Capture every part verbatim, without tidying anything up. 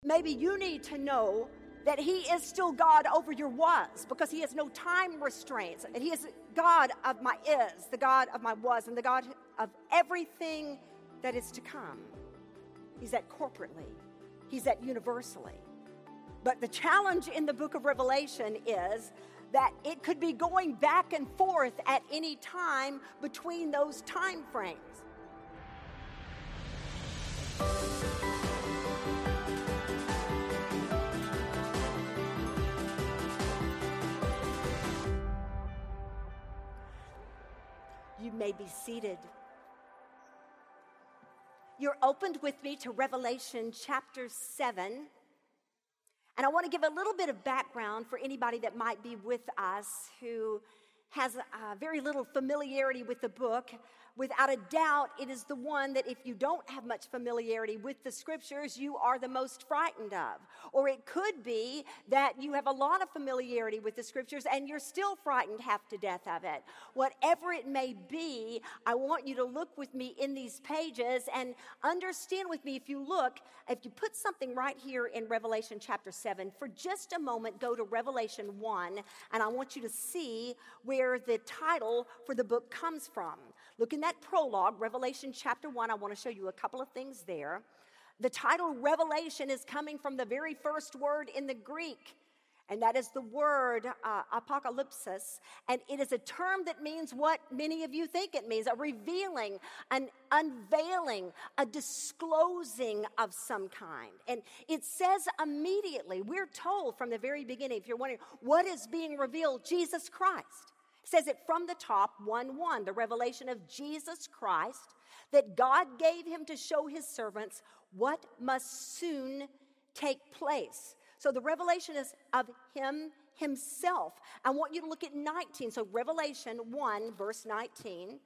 Maybe you need to know that he is still God over your was, because he has no time restraints. And he is God of my is, the God of my was, and the God of everything that is to come. He's that corporately. He's that universally. But the challenge in the book of Revelation is that it could be going back and forth at any time between those time frames. You may be seated. You're opened with me to Revelation chapter seven. And I want to give a little bit of background for anybody that might be with us who has uh, very little familiarity with the book. Without a doubt, it is the one that if you don't have much familiarity with the scriptures, you are the most frightened of. Or it could be that you have a lot of familiarity with the scriptures and you're still frightened half to death of it. Whatever it may be, I want you to look with me in these pages and understand with me. If you look, if you put something right here in Revelation chapter seven, for just a moment, go to Revelation one, and I want you to see where the title for the book comes from. Look in that prologue, Revelation chapter one. I want to show you a couple of things there. The title Revelation is coming from the very first word in the Greek, and that is the word uh, apocalypsis. And it is a term that means what many of you think it means: a revealing, an unveiling, a disclosing of some kind. And it says immediately, we're told from the very beginning, if you're wondering what is being revealed, Jesus Christ. It says it from the top, one one, the revelation of Jesus Christ, that God gave him to show his servants what must soon take place. So the revelation is of him himself. I want you to look at nineteen. So Revelation one, verse nineteen,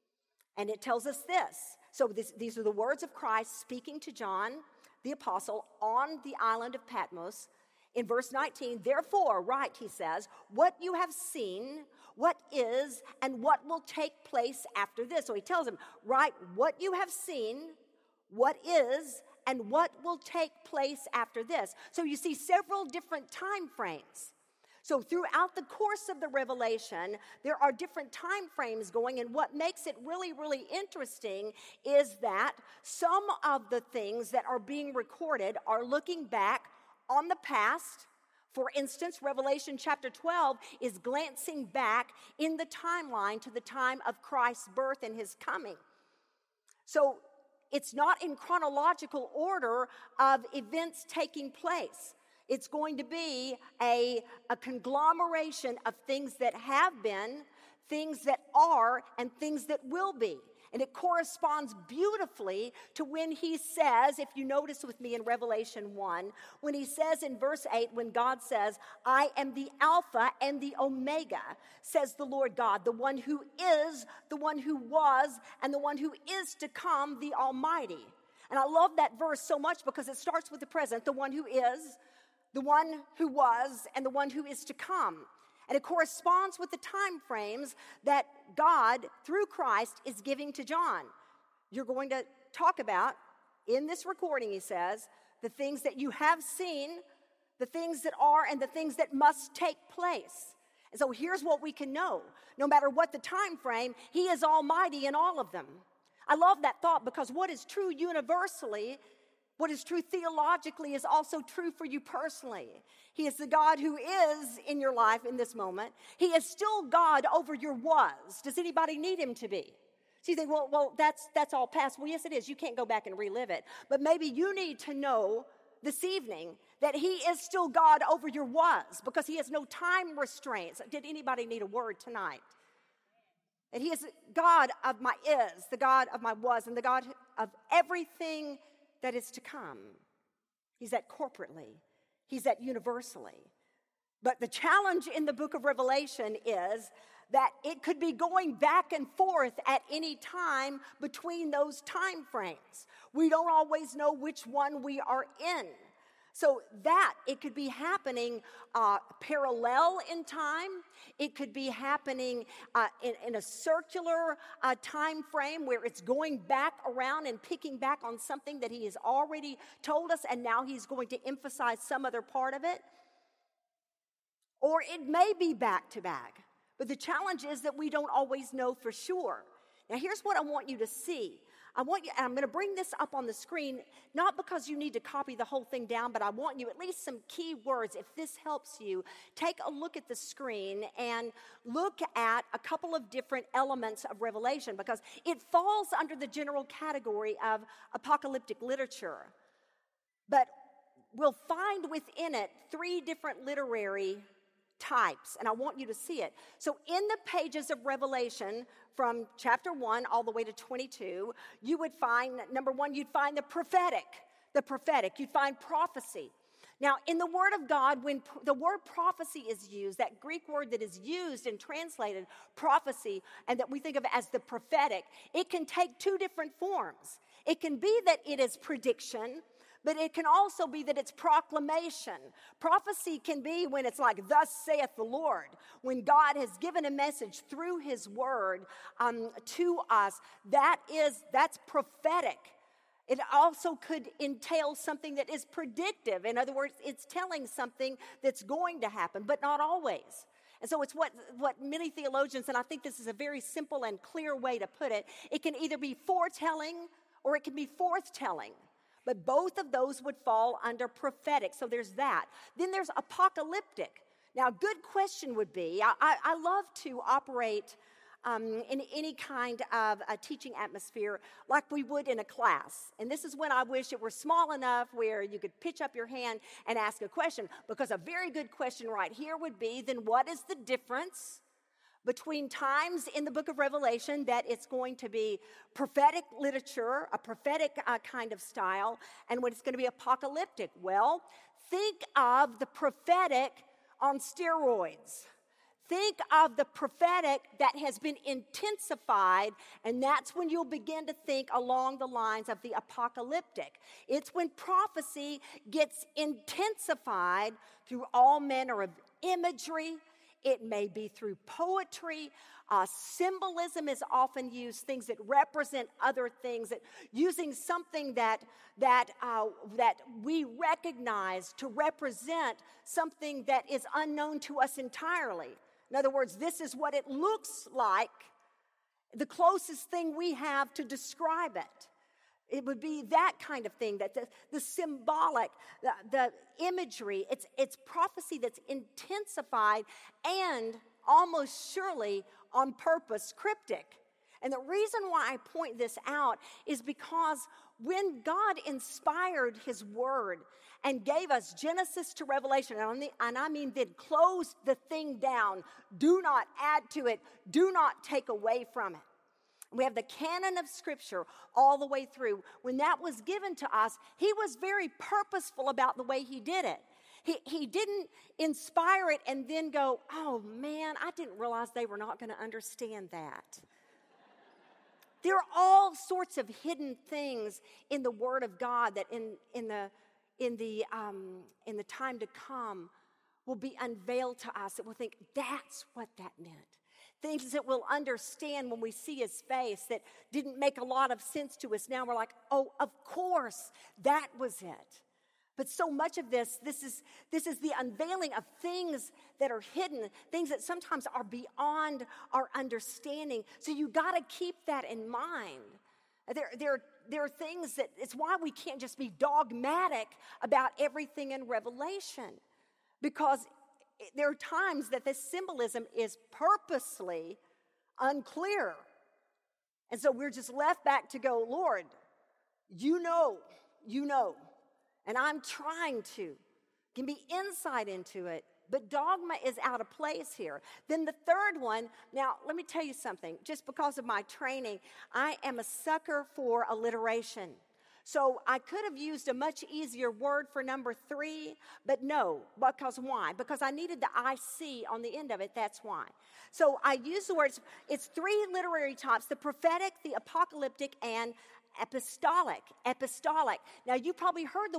and it tells us this. So this, these are the words of Christ speaking to John, the apostle, on the island of Patmos. In verse nineteen, therefore, write, he says, what you have seen, what is, and what will take place after this. So he tells him, write what you have seen, what is, and what will take place after this. So you see several different time frames. So throughout the course of the revelation, there are different time frames going, and what makes it really, really interesting is that some of the things that are being recorded are looking back on the past. For instance, Revelation chapter twelve is glancing back in the timeline to the time of Christ's birth and his coming. So it's not in chronological order of events taking place. It's going to be a, a conglomeration of things that have been, things that are, and things that will be. And it corresponds beautifully to when he says, if you notice with me in Revelation one, when he says in verse eight, when God says, I am the Alpha and the Omega, says the Lord God, the one who is, the one who was, and the one who is to come, the Almighty. And I love that verse so much because it starts with the present, the one who is, the one who was, and the one who is to come. And it corresponds with the time frames that God, through Christ, is giving to John. You're going to talk about, in this recording, he says, the things that you have seen, the things that are, and the things that must take place. And so here's what we can know. No matter what the time frame, he is almighty in all of them. I love that thought because what is true universally, what is true theologically, is also true for you personally. He is the God who is in your life in this moment. He is still God over your was. Does anybody need him to be? So you think, well, well, that's that's all past. Well, yes, it is. You can't go back and relive it. But maybe you need to know this evening that he is still God over your was, because he has no time restraints. Did anybody need a word tonight? That he is God of my is, the God of my was, and the God of everything that is to come. He's that corporately. He's that universally. But the challenge in the book of Revelation is that it could be going back and forth at any time between those time frames. We don't always know which one we are in. So that, it could be happening uh, parallel in time. It could be happening uh, in, in a circular uh, time frame where it's going back around and picking back on something that he has already told us, and now he's going to emphasize some other part of it. Or it may be back to back. But the challenge is that we don't always know for sure. Now, here's what I want you to see. I want you, and I'm going to bring this up on the screen, not because you need to copy the whole thing down, but I want you at least some key words. If this helps you, take a look at the screen and look at a couple of different elements of Revelation, because it falls under the general category of apocalyptic literature. But we'll find within it three different literary types, and I want you to see it. So in the pages of Revelation, from chapter one all the way to twenty-two, you would find, number one, you'd find the prophetic, the prophetic, you'd find prophecy. Now, in the Word of God, when pr- the word prophecy is used, that Greek word that is used and translated prophecy, and that we think of as the prophetic, it can take two different forms. It can be that it is prediction, but it can also be that it's proclamation. Prophecy can be when it's like, thus saith the Lord, when God has given a message through his word um, to us. That is, that's prophetic. It also could entail something that is predictive. In other words, it's telling something that's going to happen, but not always. And so it's what, what many theologians, and I think this is a very simple and clear way to put it, it can either be foretelling or it can be forthtelling. But both of those would fall under prophetic. So there's that. Then there's apocalyptic. Now, a good question would be, I, I, I love to operate um, in any kind of a teaching atmosphere like we would in a class. And this is when I wish it were small enough where you could pitch up your hand and ask a question. Because a very good question right here would be, then what is the difference between times in the book of Revelation that it's going to be prophetic literature, a prophetic uh, kind of style, and when it's going to be apocalyptic? Well, think of the prophetic on steroids. Think of the prophetic that has been intensified, and that's when you'll begin to think along the lines of the apocalyptic. It's when prophecy gets intensified through all manner of imagery. It may be through poetry. Uh, symbolism is often used, things that represent other things, that using something that that uh, that we recognize to represent something that is unknown to us entirely. In other words, this is what it looks like, the closest thing we have to describe it. It would be that kind of thing, that the, the symbolic, the, the imagery, it's, it's prophecy that's intensified and almost surely on purpose cryptic. And the reason why I point this out is because when God inspired his word and gave us Genesis to Revelation, and I mean then closed the thing down, do not add to it, do not take away from it. We have the canon of Scripture all the way through. When that was given to us, he was very purposeful about the way he did it. He, he didn't inspire it and then go, oh man, I didn't realize they were not going to understand that. There are all sorts of hidden things in the Word of God that in, in, the, in, the, um, in the time to come will be unveiled to us, that we'll think, that's what that meant. Things that we'll understand when we see his face that didn't make a lot of sense to us. Now we're like, oh, of course, that was it. But so much of this, this is, this is the unveiling of things that are hidden, things that sometimes are beyond our understanding. So you got to keep that in mind. There, there, there are things that, it's why we can't just be dogmatic about everything in Revelation. Because there are times that this symbolism is purposely unclear. And so we're just left back to go, Lord, you know, you know. And I'm trying to. Give me insight into it. But dogma is out of place here. Then the third one, now let me tell you something. Just because of my training, I am a sucker for alliteration. So I could have used a much easier word for number three, but no, because why? Because I needed the I C on the end of it, that's why. So I use the words, it's three literary types, the prophetic, the apocalyptic, and apostolic. Apostolic. Now you probably heard the word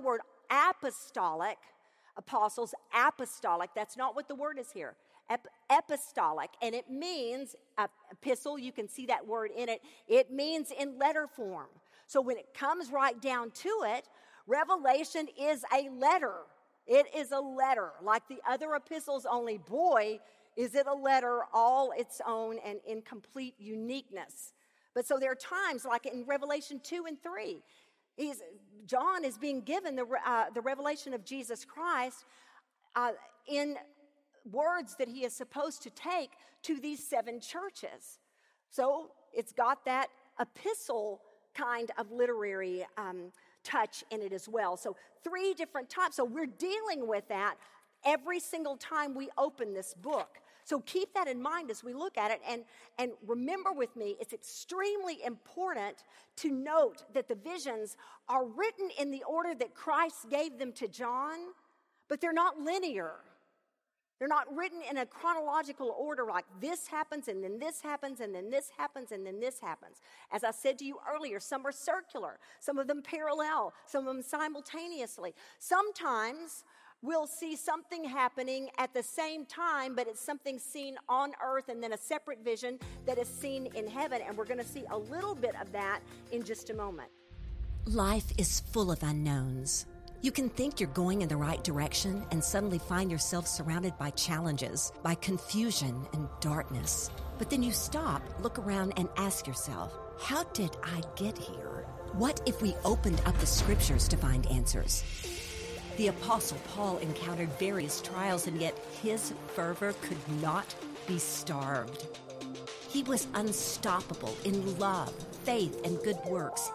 apostolic apostles, apostolic, that's not what the word is here. Ep- apostolic, and it means, uh, epistle, you can see that word in it, it means in letter form. So when it comes right down to it, Revelation is a letter. It is a letter. Like the other epistles, only boy, is it a letter all its own and in complete uniqueness. But so there are times, like in Revelation two and three, he's, John is being given the, uh, the revelation of Jesus Christ uh, in words that he is supposed to take to these seven churches. So it's got that epistle kind of literary um, touch in it as well. So three different types. So we're dealing with that every single time we open this book. So keep that in mind as we look at it. And, and remember with me, it's extremely important to note that the visions are written in the order that Christ gave them to John, but they're not linear. They're not written in a chronological order like this happens and then this happens and then this happens and then this happens. As I said to you earlier, some are circular, some of them parallel, some of them simultaneously. Sometimes we'll see something happening at the same time, but it's something seen on earth and then a separate vision that is seen in heaven. And we're going to see a little bit of that in just a moment. Life is full of unknowns. You can think you're going in the right direction and suddenly find yourself surrounded by challenges, by confusion and darkness. But then you stop, look around, and ask yourself, how did I get here? What if we opened up the scriptures to find answers? The Apostle Paul encountered various trials, and yet his fervor could not be starved. He was unstoppable in love, faith, and good works,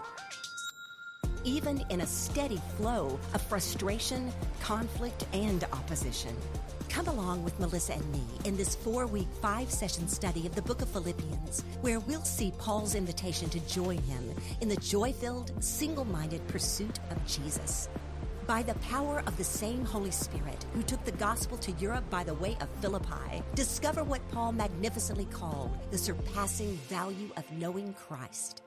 even in a steady flow of frustration, conflict, and opposition. Come along with Melissa and me in this four-week, five-session study of the book of Philippians, where we'll see Paul's invitation to join him in the joy-filled, single-minded pursuit of Jesus. By the power of the same Holy Spirit who took the gospel to Europe by the way of Philippi, discover what Paul magnificently called the surpassing value of knowing Christ.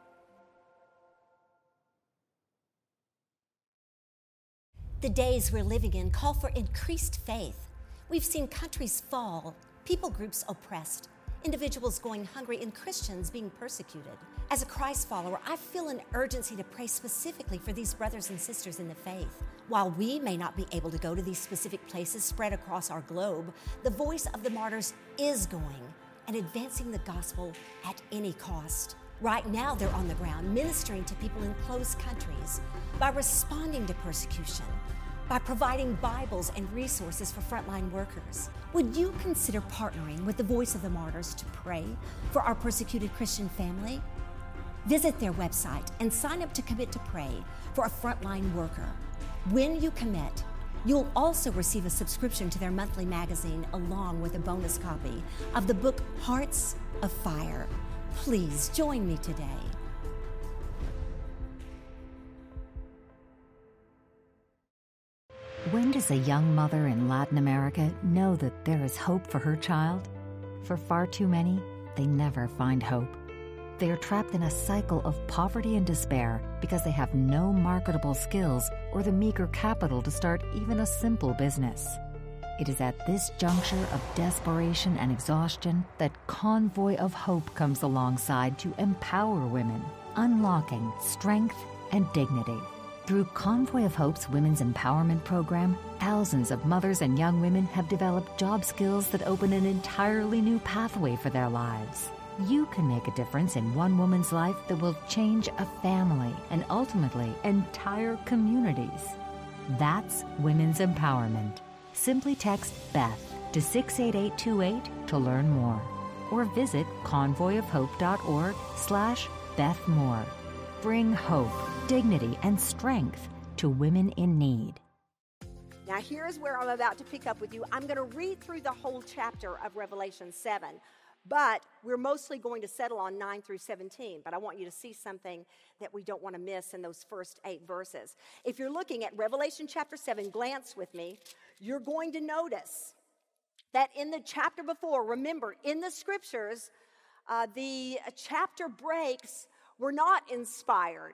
The days we're living in call for increased faith. We've seen countries fall, people groups oppressed, individuals going hungry, and Christians being persecuted. As a Christ follower, I feel an urgency to pray specifically for these brothers and sisters in the faith. While we may not be able to go to these specific places spread across our globe, the voice of the martyrs is going and advancing the gospel at any cost. Right now, they're on the ground ministering to people in closed countries by responding to persecution, by providing Bibles and resources for frontline workers. Would you consider partnering with the Voice of the Martyrs to pray for our persecuted Christian family? Visit their website and sign up to commit to pray for a frontline worker. When you commit, you'll also receive a subscription to their monthly magazine along with a bonus copy of the book Hearts of Fire. Please join me today. When does a young mother in Latin America know that there is hope for her child? For far too many, they never find hope. They are trapped in a cycle of poverty and despair because they have no marketable skills or the meager capital to start even a simple business. It is at this juncture of desperation and exhaustion that Convoy of Hope comes alongside to empower women, unlocking strength and dignity. Through Convoy of Hope's Women's Empowerment Program, thousands of mothers and young women have developed job skills that open an entirely new pathway for their lives. You can make a difference in one woman's life that will change a family and ultimately entire communities. That's women's empowerment. Simply text Beth to six eight eight two eight to learn more, or visit convoyofhope.org slash Beth Moore. Bring hope, dignity, and strength to women in need. Now, here's where I'm about to pick up with you. I'm going to read through the whole chapter of Revelation seven, but we're mostly going to settle on nine through seventeen. But I want you to see something that we don't want to miss in those first eight verses. If you're looking at Revelation chapter seven, glance with me, you're going to notice that in the chapter before, remember, in the scriptures, uh, the chapter breaks were not inspired.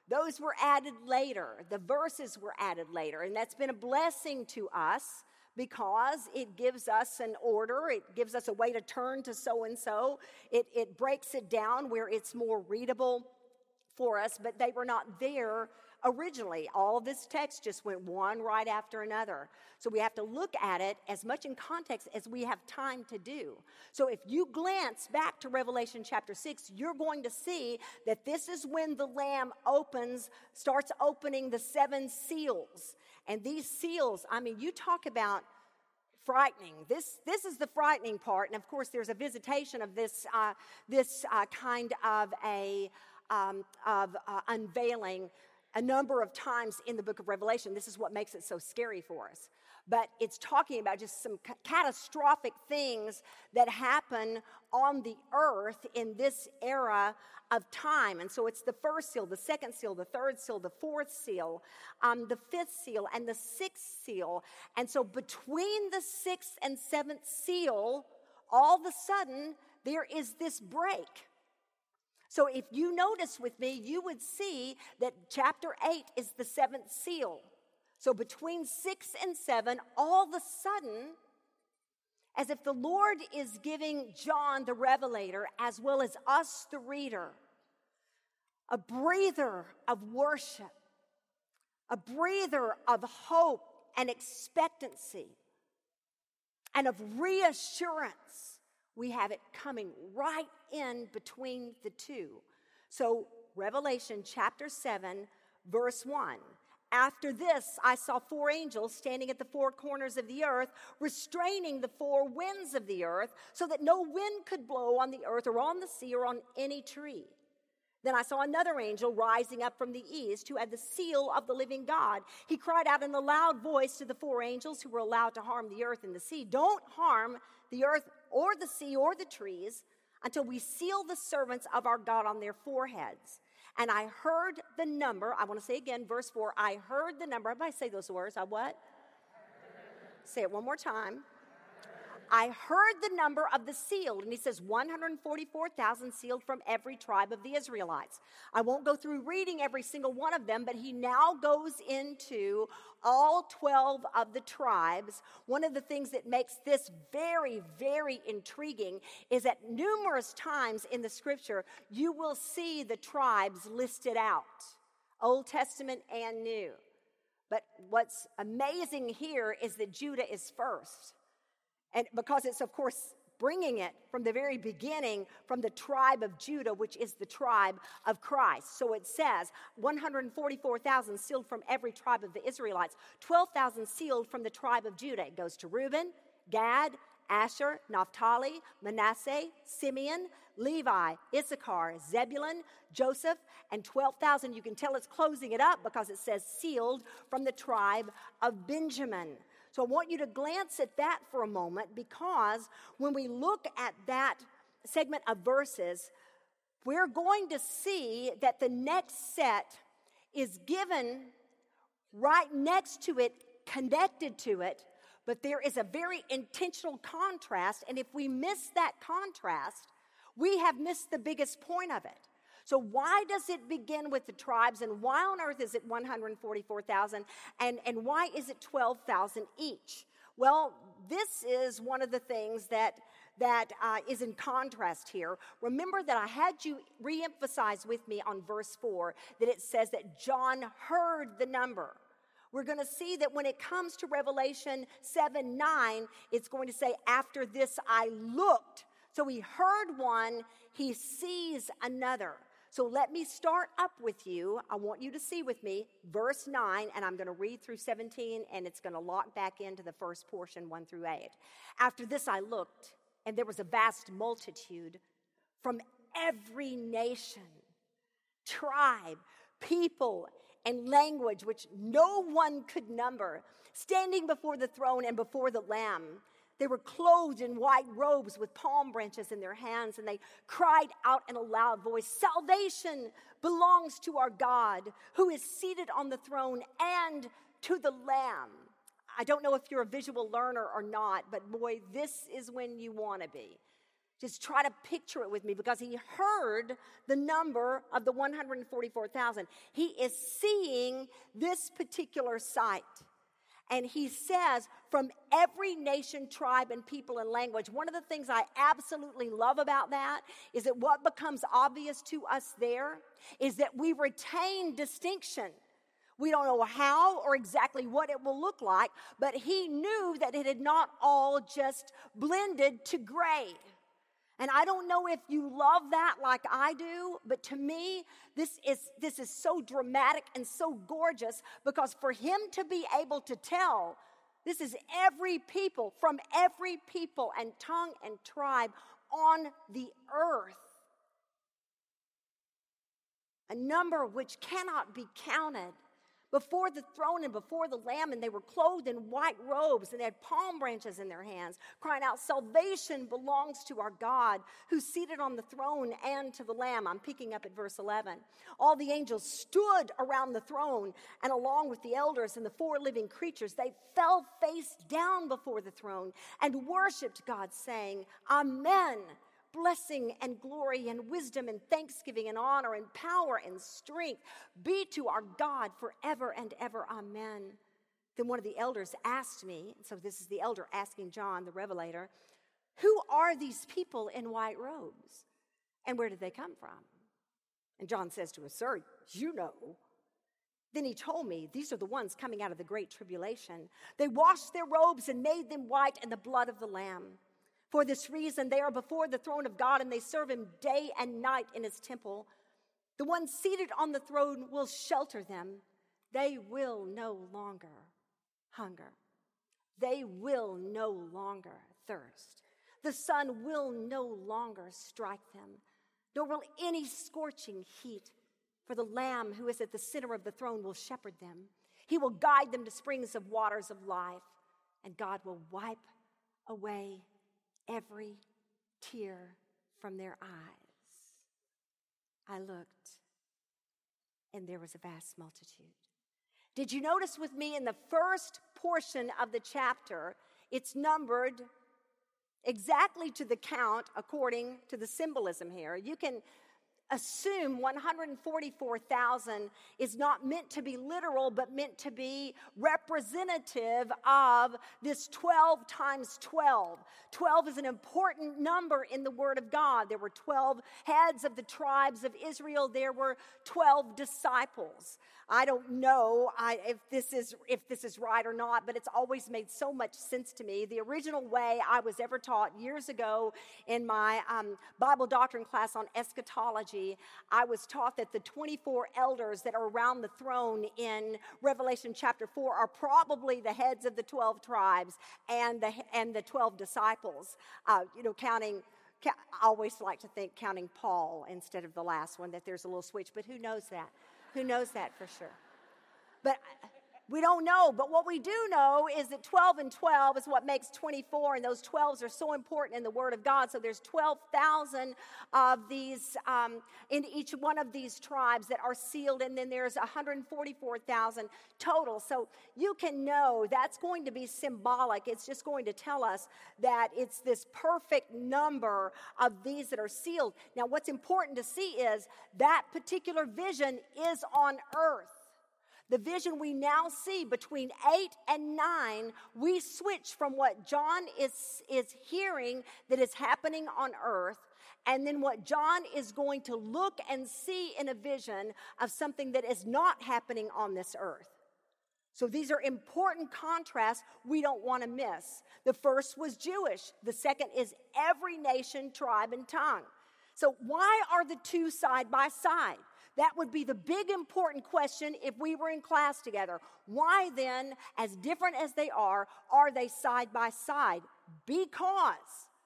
Those were added later. The verses were added later, and that's been a blessing to us because it gives us an order. It gives us a way to turn to so-and-so. It, it breaks it down where it's more readable for us, but they were not there originally. All this text just went one right after another. So we have to look at it as much in context as we have time to do. So if you glance back to Revelation chapter six, you're going to see that this is when the Lamb opens, starts opening the seven seals. And these seals, I mean, you talk about frightening. This this is the frightening part. And of course, there's a visitation of this, uh, this uh, kind of a Um, of uh, unveiling a number of times in the book of Revelation. This is what makes it so scary for us. But it's talking about just some ca- catastrophic things that happen on the earth in this era of time. And so it's the first seal, the second seal, the third seal, the fourth seal, um, the fifth seal, and the sixth seal. And so between the sixth and seventh seal, all of a sudden, there is this break. So if you notice with me, you would see that chapter eight is the seventh seal. So between six and seven, all of a sudden, as if the Lord is giving John the Revelator, as well as us the reader, a breather of worship, a breather of hope and expectancy, and of reassurance. We have it coming right in between the two. So Revelation chapter seven, verse one. After this, I saw four angels standing at the four corners of the earth, restraining the four winds of the earth, so that no wind could blow on the earth or on the sea or on any tree. Then I saw another angel rising up from the east who had the seal of the living God. He cried out in a loud voice to the four angels who were allowed to harm the earth and the sea, "Don't harm the earth or the sea or the trees until we seal the servants of our God on their foreheads." And I heard the number, I want to say again, verse four, I heard the number. Everybody say those words. I what? Say it one more time. I heard the number of the sealed, and he says one hundred forty-four thousand sealed from every tribe of the Israelites. I won't go through reading every single one of them, but he now goes into all twelve of the tribes. One of the things that makes this very, very intriguing is that numerous times in the scripture, you will see the tribes listed out, Old Testament and New. But what's amazing here is that Judah is first. And because it's, of course, bringing it from the very beginning from the tribe of Judah, which is the tribe of Christ. So it says one hundred forty-four thousand sealed from every tribe of the Israelites, twelve thousand sealed from the tribe of Judah. It goes to Reuben, Gad, Asher, Naphtali, Manasseh, Simeon, Levi, Issachar, Zebulun, Joseph, and twelve thousand. You can tell it's closing it up because it says sealed from the tribe of Benjamin. So I want you to glance at that for a moment, because when we look at that segment of verses, we're going to see that the next set is given right next to it, connected to it, but there is a very intentional contrast, and if we miss that contrast, we have missed the biggest point of it. So why does it begin with the tribes, and why on earth is it one hundred forty-four thousand, and, and why is it twelve thousand each? Well, this is one of the things that, that uh, is in contrast here. Remember that I had you reemphasize with me on verse four that it says that John heard the number. We're going to see that when it comes to Revelation seven nine, it's going to say, after this I looked. So he heard one, he sees another. So let me start up with you. I want you to see with me verse nine, and I'm going to read through seventeen, and it's going to lock back into the first portion, one through eight. After this I looked, and there was a vast multitude from every nation, tribe, people, and language, which no one could number, standing before the throne and before the Lamb. They were clothed in white robes with palm branches in their hands, and they cried out in a loud voice, "Salvation belongs to our God, who is seated on the throne, and to the Lamb." I don't know if you're a visual learner or not, but boy, this is when you want to be. Just try to picture it with me, because he heard the number of the one hundred forty-four thousand. He is seeing this particular sight. And he says, from every nation, tribe, and people and language. One of the things I absolutely love about that is that what becomes obvious to us there is that we retain distinction. We don't know how or exactly what it will look like, but he knew that it had not all just blended to gray. And I don't know if you love that like I do, but to me, this is this is so dramatic and so gorgeous, because for him to be able to tell, this is every people, from every people and tongue and tribe on the earth, a number which cannot be counted, before the throne and before the Lamb, and they were clothed in white robes, and they had palm branches in their hands, crying out, salvation belongs to our God, who's seated on the throne, and to the Lamb. I'm picking up at verse eleven. All the angels stood around the throne, and along with the elders and the four living creatures, they fell face down before the throne and worshiped God, saying, Amen. Blessing and glory and wisdom and thanksgiving and honor and power and strength be to our God forever and ever. Amen. Then one of the elders asked me, and so this is the elder asking John, the Revelator, who are these people in white robes, and where did they come from? And John says to us, sir, you know. Then he told me, these are the ones coming out of the great tribulation. They washed their robes and made them white in the blood of the Lamb. For this reason, they are before the throne of God, and they serve him day and night in his temple. The one seated on the throne will shelter them. They will no longer hunger. They will no longer thirst. The sun will no longer strike them, nor will any scorching heat. For the Lamb who is at the center of the throne will shepherd them. He will guide them to springs of waters of life, and God will wipe away every tear from their eyes. I looked, and there was a vast multitude. Did you notice with me in the first portion of the chapter, it's numbered exactly to the count according to the symbolism here. You can assume one hundred forty-four thousand is not meant to be literal, but meant to be representative of this twelve times twelve. twelve is an important number in the Word of God. There were twelve heads of the tribes of Israel. There were twelve disciples. I don't know I, if this is if this is right or not, but it's always made so much sense to me. The original way I was ever taught years ago in my um, Bible doctrine class on eschatology, I was taught that the twenty-four elders that are around the throne in Revelation chapter four are probably the heads of the twelve tribes and the and the twelve disciples. Uh, you know, counting. I always like to think counting Paul instead of the last one, that there's a little switch, but who knows that? Who knows that for sure? But we don't know. But what we do know is that twelve and twelve is what makes twenty-four, and those twelves are so important in the Word of God. So there's twelve thousand of these um, in each one of these tribes that are sealed, and then there's one hundred forty-four thousand total. So you can know that's going to be symbolic. It's just going to tell us that it's this perfect number of these that are sealed. Now, what's important to see is that particular vision is on earth. The vision we now see between eight and nine, we switch from what John is, is hearing that is happening on earth, and then what John is going to look and see in a vision of something that is not happening on this earth. So these are important contrasts we don't want to miss. The first was Jewish. The second is every nation, tribe, and tongue. So why are the two side by side? That would be the big important question if we were in class together. Why then, as different as they are, are they side by side? Because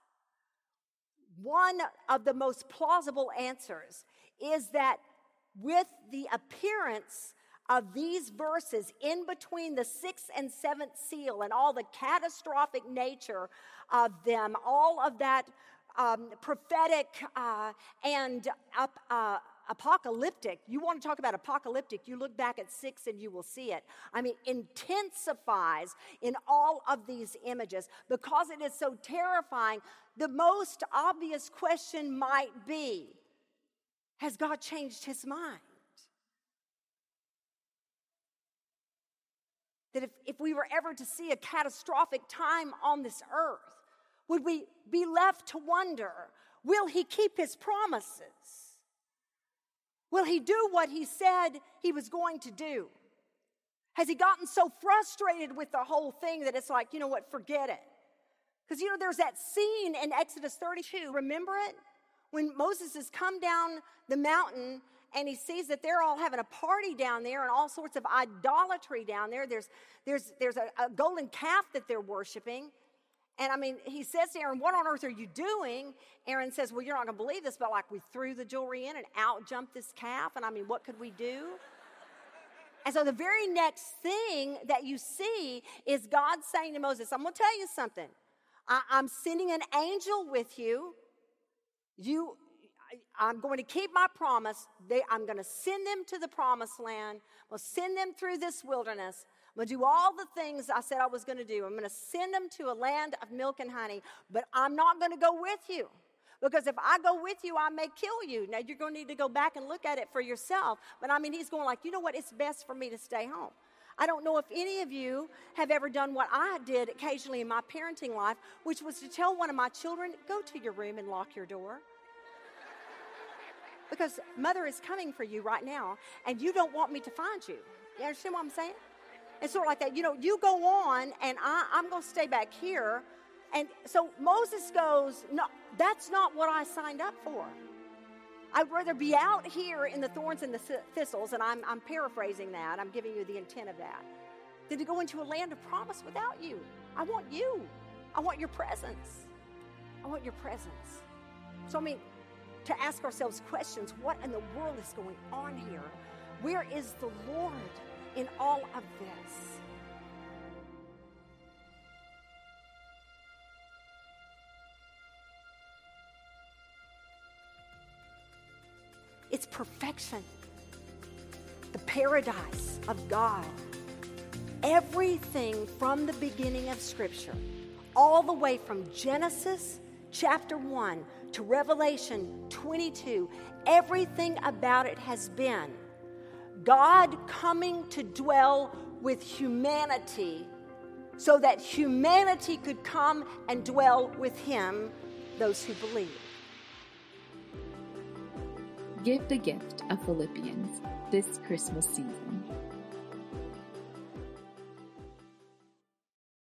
one of the most plausible answers is that with the appearance of these verses in between the sixth and seventh seal and all the catastrophic nature of them, all of that um, prophetic uh, and up, uh, apocalyptic. You want to talk about apocalyptic, you look back at six and you will see it. I mean, intensifies in all of these images because it is so terrifying. The most obvious question might be, has God changed his mind? That if, if we were ever to see a catastrophic time on this earth, would we be left to wonder, will he keep his promises? Will he do what he said he was going to do? Has he gotten so frustrated with the whole thing that it's like, you know what, forget it? Because, you know, there's that scene in Exodus thirty-two, remember it? When Moses has come down the mountain and he sees that they're all having a party down there and all sorts of idolatry down there. There's, there's, there's a, a golden calf that they're worshiping. And I mean, he says to Aaron, what on earth are you doing? Aaron says, well, you're not going to believe this, but like we threw the jewelry in and out jumped this calf. And I mean, what could we do? And so the very next thing that you see is God saying to Moses, I'm going to tell you something. I, I'm sending an angel with you. You, I, I'm going to keep my promise. They, I'm going to send them to the promised land. I'll send them through this wilderness. I'm going to do all the things I said I was going to do. I'm going to send them to a land of milk and honey, but I'm not going to go with you. Because if I go with you, I may kill you. Now, you're going to need to go back and look at it for yourself. But, I mean, he's going like, you know what? It's best for me to stay home. I don't know if any of you have ever done what I did occasionally in my parenting life, which was to tell one of my children, go to your room and lock your door. Because mother is coming for you right now, and you don't want me to find you. You understand what I'm saying? It's sort of like that. You know, you go on, and I, I'm going to stay back here. And so Moses goes, no, that's not what I signed up for. I'd rather be out here in the thorns and the thistles, and I'm, I'm paraphrasing that. I'm giving you the intent of that, than to go into a land of promise without you. I want you. I want your presence. I want your presence. So, I mean, to ask ourselves questions, what in the world is going on here? Where is the Lord in all of this? It's perfection, the paradise of God. Everything from the beginning of Scripture, all the way from Genesis chapter one to Revelation twenty-two, everything about it has been God coming to dwell with humanity so that humanity could come and dwell with him, those who believe. Give the gift of Philippians this Christmas season.